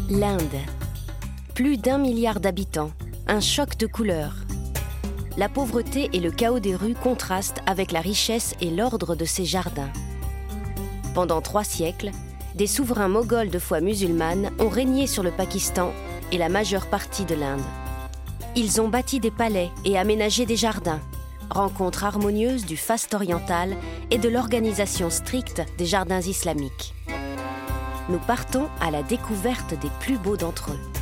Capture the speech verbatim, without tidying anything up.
L'Inde. Plus d'un milliard d'habitants, un choc de couleurs. La pauvreté et le chaos des rues contrastent avec la richesse et l'ordre de ses jardins. Pendant trois siècles, des souverains moghols de foi musulmane ont régné sur le Pakistan et la majeure partie de l'Inde. Ils ont bâti des palais et aménagé des jardins, rencontre harmonieuse du faste oriental et de l'organisation stricte des jardins islamiques. Nous partons à la découverte des plus beaux d'entre eux.